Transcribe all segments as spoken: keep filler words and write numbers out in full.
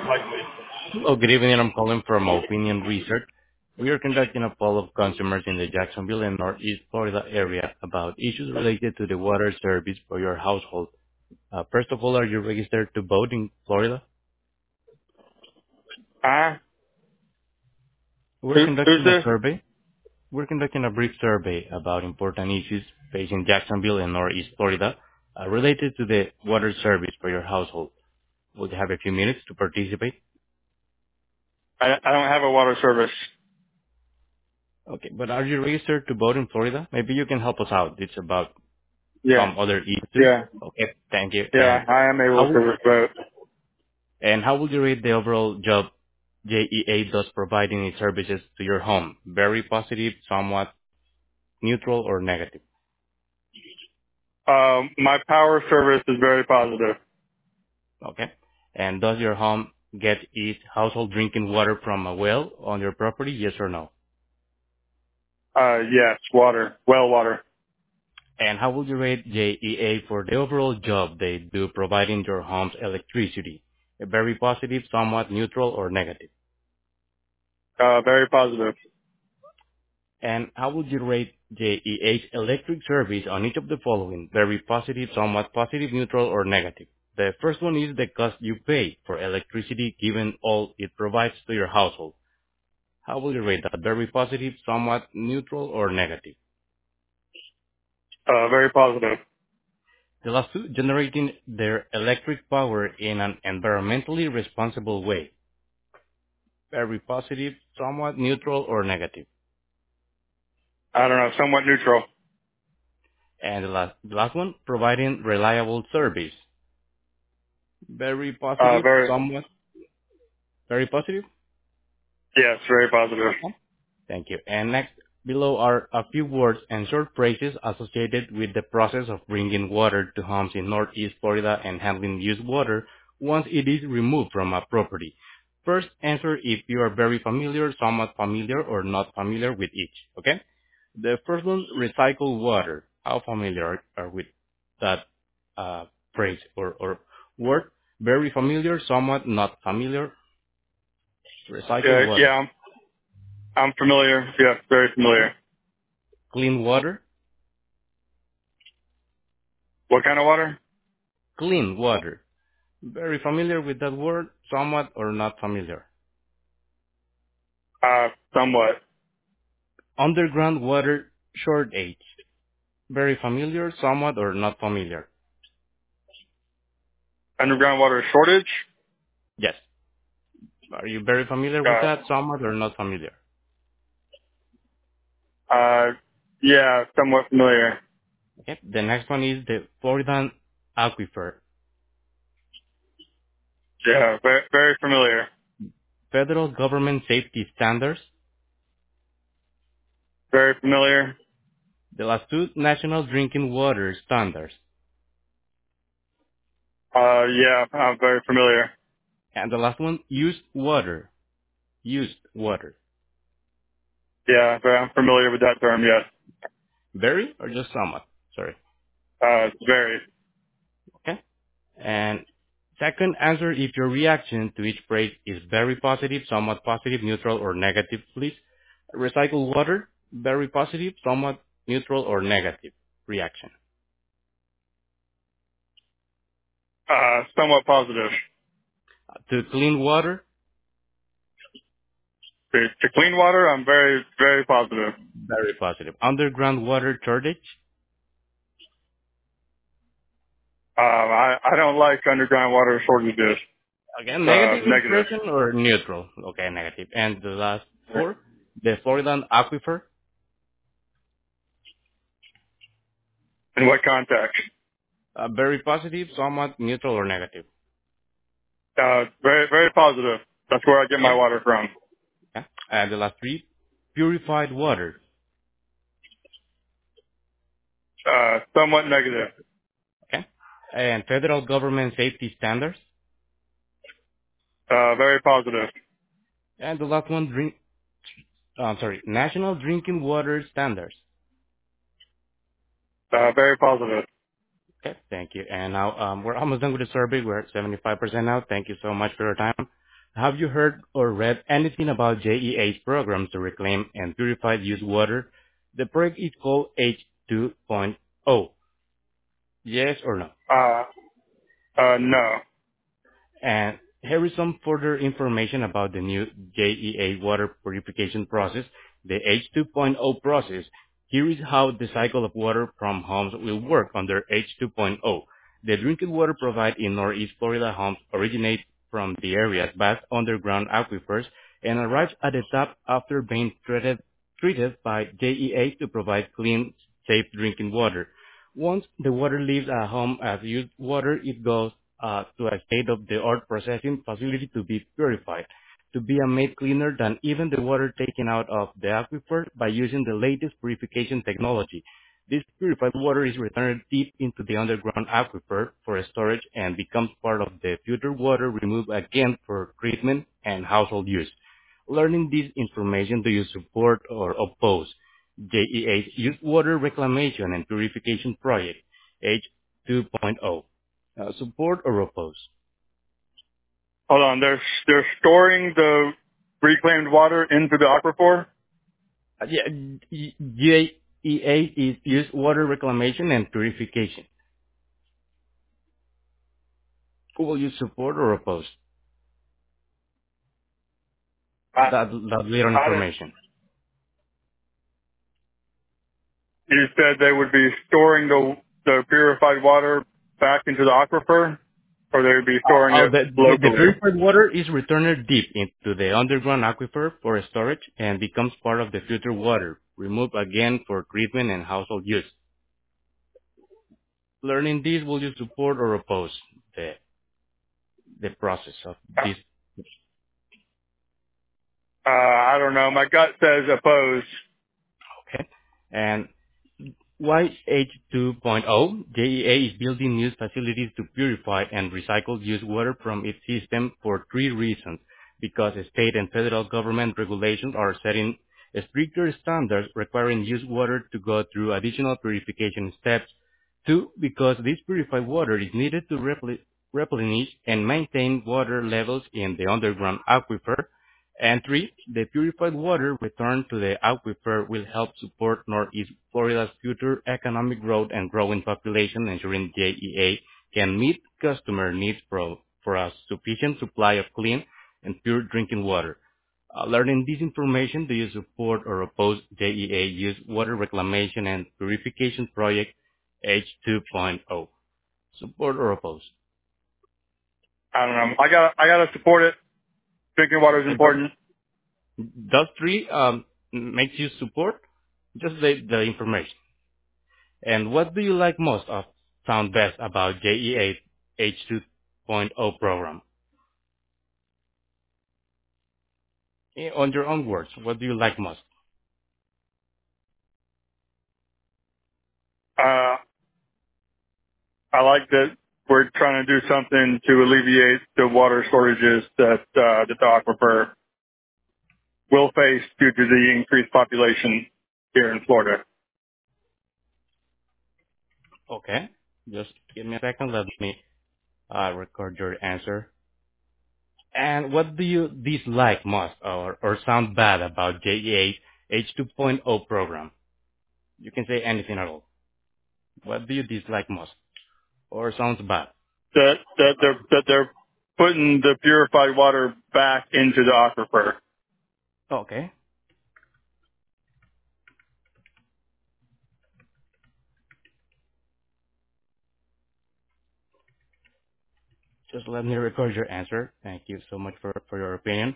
Hello, good evening. I'm calling from Opinion Research. We are conducting a poll of consumers in the Jacksonville and Northeast Florida area about issues related to the water service for your household. Uh, first of all, are you registered to vote in Florida? Ah, We're who, who's conducting a this? survey. We're conducting a brief survey about important issues facing Jacksonville and Northeast Florida uh, related to the water service for your household. We'll have a few minutes to participate. I, I don't have a water service. Okay, but are you registered to vote in Florida? Maybe you can help us out. It's about Yeah, some other issues. yeah, Okay, thank you. yeah. And I am able how to vote. and how would you rate the overall job J E A does providing its services to your home? Very positive, somewhat neutral, or negative? Um, my power service is very positive. Okay. And does your home get its household drinking water from a well on your property? Yes or no? Uh, yes, water, well water. And how would you rate J E A for the overall job they do providing your home's electricity? Very positive, somewhat neutral, or negative? Uh, very positive. And how would you rate J E A's electric service on each of the following? Very positive, somewhat positive, neutral, or negative. The first one is the cost you pay for electricity given all it provides to your household. How would you rate that? Very positive, somewhat neutral, or negative? Uh, very positive. The last two, generating their electric power in an environmentally responsible way. Very positive, somewhat neutral, or negative. I don't know, somewhat neutral. And the last, the last one, providing reliable service. Very Uh, positive, very, somewhat very positive. yes, very positive. Okay. Thank you. And next, below are a few words and short phrases associated with the process of bringing water to homes in Northeast Florida and handling used water once it is removed from a property. First, answer if you are very familiar, somewhat familiar, or not familiar with each. Okay? The first one, recycle water. How familiar are with that uh, phrase or, or word? Very familiar, somewhat not familiar. Recycle Yeah, yeah, water. I'm, I'm familiar. Yes, very Okay. familiar. Clean water. What kind of water? Clean water. Very familiar with that word, somewhat or not familiar. Uh, somewhat. Underground water shortage. Very familiar, somewhat or not familiar. Underground water shortage? Yes. Are you very familiar with Uh, that, somewhat or not familiar? uh, yeah, somewhat familiar. Okay. The next one is the Floridan Aquifer. Yeah, very, very familiar. Federal government safety standards. Very familiar. The last two, national drinking water standards. Uh, yeah, I'm very familiar. And the last one, used water. Used water. Yeah, very, I'm familiar with that term, yes. Very or just somewhat? Sorry. Uh, very. Okay. And second, answer if your reaction to each phrase is very positive, somewhat positive, neutral, or negative, please. Recycle water, very positive, somewhat neutral, or negative reaction. Uh, somewhat positive. To clean water, To, to clean water, I'm very, very positive. very positive. Underground water shortage, Um, I, I don't like underground water shortages. again, Uh, negative negative. impression or neutral? Okay, negative. And the last four, the Floridan aquifer, In what context? uh, very positive, somewhat neutral, or negative. Uh, very, very positive. That's where I get my Okay. water from. Okay. And the last three, purified water. Uh, somewhat negative. Okay. And federal government safety standards. Uh, very positive. And the last one, drink, uh, sorry, national drinking water standards. Uh, very positive. Okay, thank you. And now um, we're almost done with the survey. We're at seventy-five percent now. Thank you so much for your time. Have you heard or read anything about J E A's program to reclaim and purify used water? The project is called H 2.0. Yes or no? Uh, uh, no. And here is some further information about the new J E A water purification process, the H 2.0 process. Here is how the cycle of water from homes will work under H 2.0. The drinking water provided in Northeast Florida homes originates from the area's vast underground aquifers and arrives at the top after being treated, treated by J E A to provide clean, safe drinking water. Once the water leaves a home as used water, it goes uh, to a state-of-the-art processing facility to be purified, to be made cleaner than even the water taken out of the aquifer by using the latest purification technology. This purified water is returned deep into the underground aquifer for storage and becomes part of the filtered water removed again for treatment and household use. Learning this information, do you support or oppose J E A's Youth Water Reclamation and Purification Project, H 2.0? Uh, support or oppose? Hold on. They're they're storing the reclaimed water into the aquifer. Uh, yeah, J E A is Youth Water Reclamation and Purification. Who will you support or oppose? I, That, that little I didn't. information. You said they would be storing the the purified water back into the aquifer, or they would be Uh, storing uh, it the, the, the locally. purified water is returned deep into the underground aquifer for storage and becomes part of the filtered water, removed again for treatment and household use. Learning this, will you support or oppose the the process of this? Uh, I don't know. My gut says oppose. Okay. And why H 2.0? J E A is building new facilities to purify and recycle used water from its system for three reasons. Because state and federal government regulations are setting stricter standards requiring used water to go through additional purification steps. Two, because this purified water is needed to repl- replenish and maintain water levels in the underground aquifer. And three, the purified water returned to the aquifer will help support Northeast Florida's future economic growth and growing population, ensuring J E A can meet customer needs for, for a sufficient supply of clean and pure drinking water. Uh, learning this information, do you support or oppose J E A Youth Water Reclamation and Purification Project H 2.0? Support or oppose? I don't know. I got I got to support it. Drinking water is Okay, but important. does three um, makes you support? Just the, the information. And what do you like most of sound best about J E A H 2.0 program? Eh, On your own words, what do you like most? Uh, I like that we're trying to do something to alleviate the water shortages that uh, the aquifer will face due to the increased population here in Florida. Okay, just give me a second. Let me uh, record your answer. And what do you dislike most or, or sound bad about J E A's H 2.0 program? You can say anything at all. What do you dislike most or sounds bad? That that they're that they're putting the purified water back into the aquifer. Okay, just let me record your answer. Thank you so much for, for your opinion.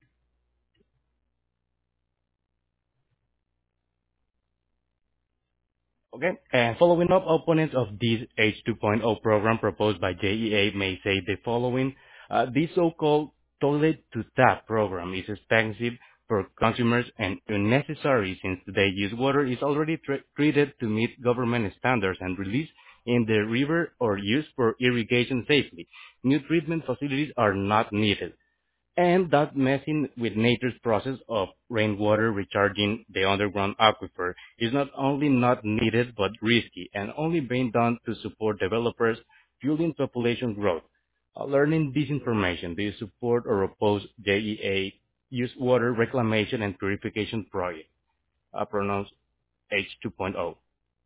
Okay. And following up, opponents of this H 2.0 program proposed by J E A may say the following. Uh, this so-called toilet to tap program is expensive for consumers and unnecessary since today's used water is already tr- treated to meet government standards and released in the river or used for irrigation safely. New treatment facilities are not needed, and that messing with nature's process of rainwater recharging the underground aquifer is not only not needed but risky and only being done to support developers fueling population growth. Uh, learning this information, do you support or oppose J E A Use Water Reclamation and Purification Project, uh, pronounced H 2.0?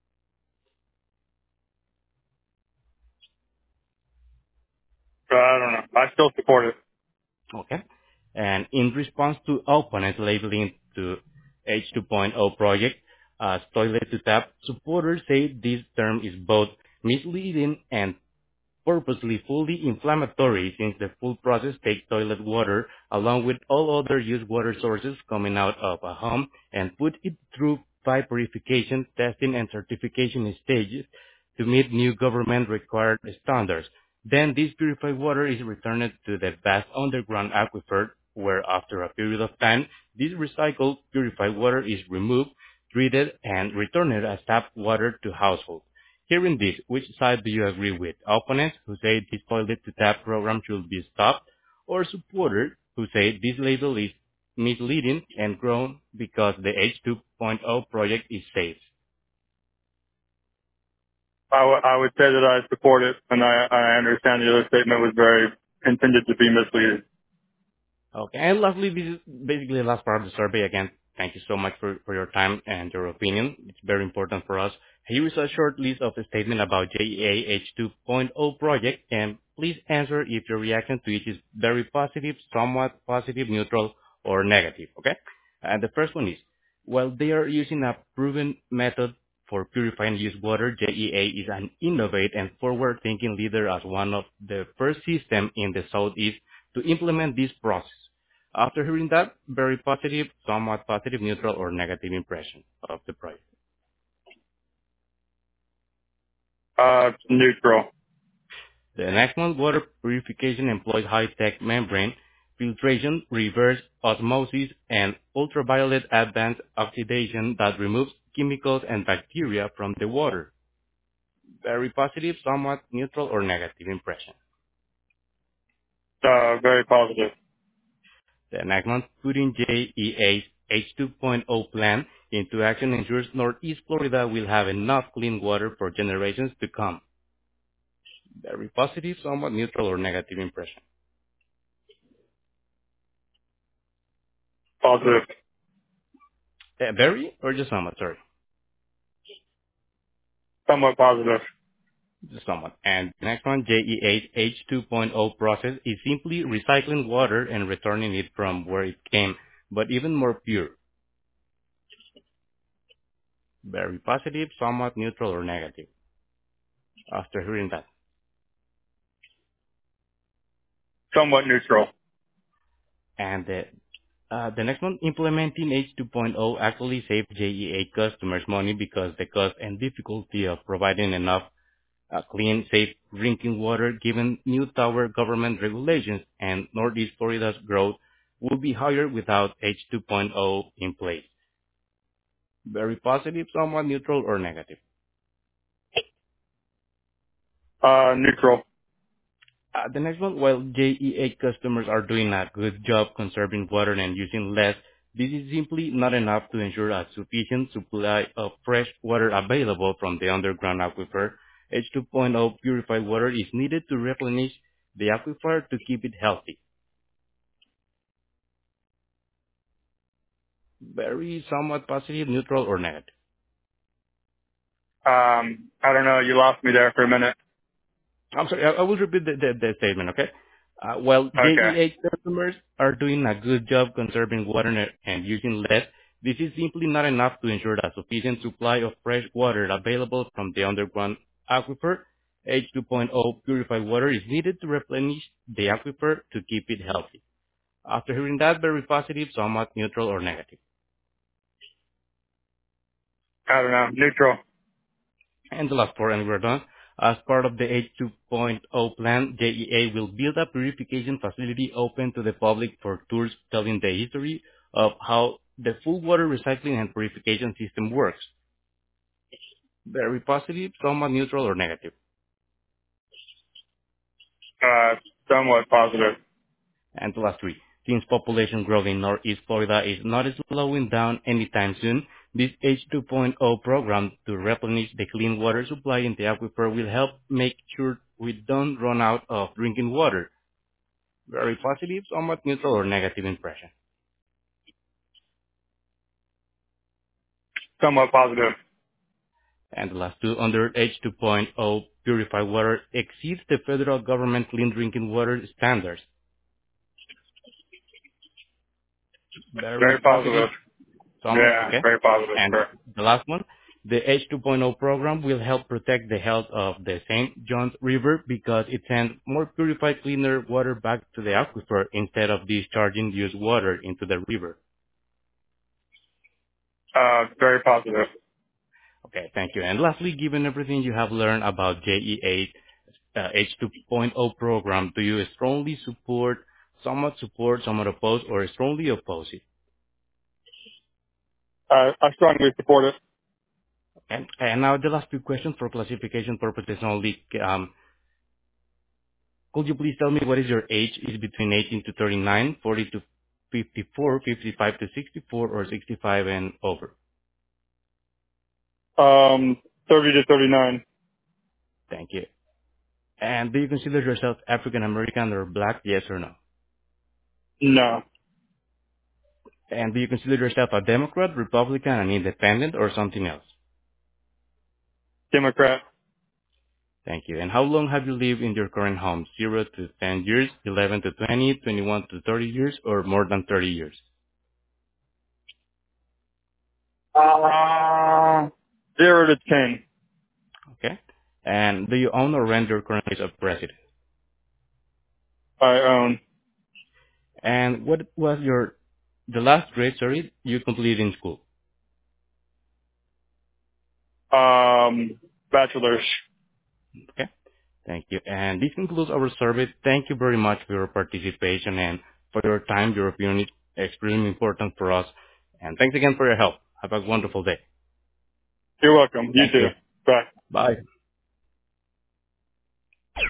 Uh, I don't know. I still support it. Okay. And in response to opponents labeling to H 2.0 project as toilet to tap, supporters say this term is both misleading and purposely fully inflammatory since the full process takes toilet water along with all other used water sources coming out of a home and put it through pipe purification, testing, and certification stages to meet new government required standards. Then this purified water is returned to the vast underground aquifer where after a period of time, this recycled purified water is removed, treated, and returned as tap water to households. Hearing this, which side do you agree with? Opponents who say this toilet to tap program should be stopped, or supporters who say this label is misleading and grown because the H 2.0 project is safe? I, w- I would say that I support it, and I, I understand the other statement was very intended to be misleading. Okay. And lastly, this is basically the last part of the survey. Again, thank you so much for, for your time and your opinion. It's very important for us. Here is a short list of a statement about J E A H 2.0 project, and please answer if your reaction to it is very positive, somewhat positive, neutral, or negative. Okay? And the first one is, while they are using a proven method for purifying used water, J E A is an innovative and forward-thinking leader as one of the first systems in the Southeast to implement this process. After hearing that, very positive, somewhat positive, neutral, or negative impression of the project. Uh, neutral. The next one, water purification employs high-tech membrane filtration, reverse osmosis, and ultraviolet advanced oxidation that removes chemicals and bacteria from the water. Very positive, somewhat neutral, or negative impression. Uh, very positive. The next one, putting J E A's H 2.0 plan into action ensures Northeast Florida will have enough clean water for generations to come. Very positive, somewhat neutral, or negative impression. Positive. Uh, very, or just somewhat, sorry. Somewhat positive. Just somewhat. And the next one, J E A's H 2.0 process is simply recycling water and returning it from where it came, but even more pure. Very positive, somewhat neutral, or negative. After hearing that. Somewhat neutral. And the Uh, the next one, implementing H 2.0 actually saved J E A customers money because the cost and difficulty of providing enough uh, clean, safe drinking water given new tower government regulations and Northeast Florida's growth would be higher without H 2.0 in place. Very positive, somewhat neutral, or negative. Uh, neutral. Uh, the next one, while J E A customers are doing a good job conserving water and using less, this is simply not enough to ensure a sufficient supply of fresh water available from the underground aquifer. H 2.0 purified water is needed to replenish the aquifer to keep it healthy. Very somewhat positive, neutral, or negative. Um, I don't know. You lost me there for a minute. I'm sorry, I I will repeat the the the statement, okay? Uh, While Okay. J E A customers are doing a good job conserving water and and using less, this is simply not enough to ensure a sufficient supply of fresh water available from the underground aquifer. H 2.0 purified water is needed to replenish the aquifer to keep it healthy. After hearing that, very positive, somewhat neutral, or negative. I don't know. Neutral. And the last four, and we're done. As part of the H 2.0 plan, J E A will build a purification facility open to the public for tours telling the history of how the full water recycling and purification system works. Very positive, somewhat neutral, or negative. Uh, somewhat positive. And the last three. Since population growth in Northeast Florida is not slowing down anytime soon, this H 2.0 program to replenish the clean water supply in the aquifer will help make sure we don't run out of drinking water. Very positive, somewhat neutral, or negative impression. Somewhat positive. And the last two, under H two point oh purified water exceeds the federal government clean drinking water standards. Very Very positive, positive. somewhat, Yeah, okay. very positive, And sir. the last one, the H two point oh program will help protect the health of the Saint Johns River because it sends more purified, cleaner water back to the aquifer instead of discharging used water into the river. Uh, very positive. Okay, thank you. And lastly, given everything you have learned about J E A uh, H two point oh program, do you strongly support, somewhat support, somewhat oppose, or strongly oppose it? Uh, I strongly support it. And, and now the last few questions for classification purposes only. Um, could you please tell me what is your age? Is it between eighteen to thirty-nine, forty to fifty-four, fifty-five to sixty-four, or sixty-five and over? Um, thirty to thirty-nine. Thank you. And do you consider yourself African American or black? Yes or no? No. And do you consider yourself a Democrat, Republican, an independent, or something else? Democrat. Thank you. And how long have you lived in your current home? zero to ten years, eleven to twenty, twenty-one to thirty years, or more than thirty years? Uh, zero to ten. Okay. And do you own or rent your current place of residence? I own. And what was your, the last grade, sorry, you completed in school? Um, bachelor's. Okay. Thank you. And this concludes our survey. Thank you very much for your participation and for your time. Your opinion is extremely important for us. And thanks again for your help. Have a wonderful day. You're welcome. You Thank too. you. Bye. Bye.